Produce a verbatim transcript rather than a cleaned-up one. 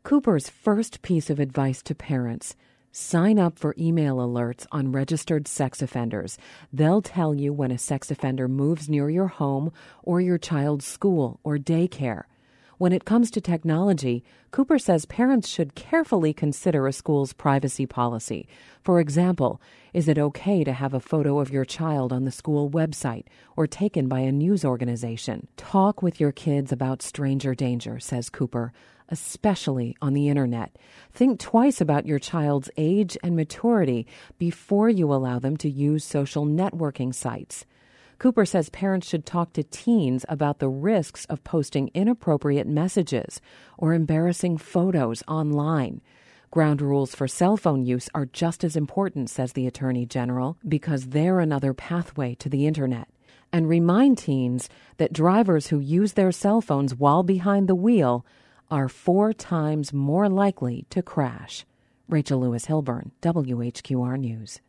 Cooper's first piece of advice to parents: sign up for email alerts on registered sex offenders. They'll tell you when a sex offender moves near your home or your child's school or daycare. When it comes to technology, Cooper says parents should carefully consider a school's privacy policy. For example, is it okay to have a photo of your child on the school website or taken by a news organization? Talk with your kids about stranger danger, says Cooper, especially on the internet. Think twice about your child's age and maturity before you allow them to use social networking sites. Cooper says parents should talk to teens about the risks of posting inappropriate messages or embarrassing photos online. Ground rules for cell phone use are just as important, says the Attorney General, because they're another pathway to the internet. And remind teens that drivers who use their cell phones while behind the wheel are four times more likely to crash. Rachel Lewis Hilburn, W H Q R News.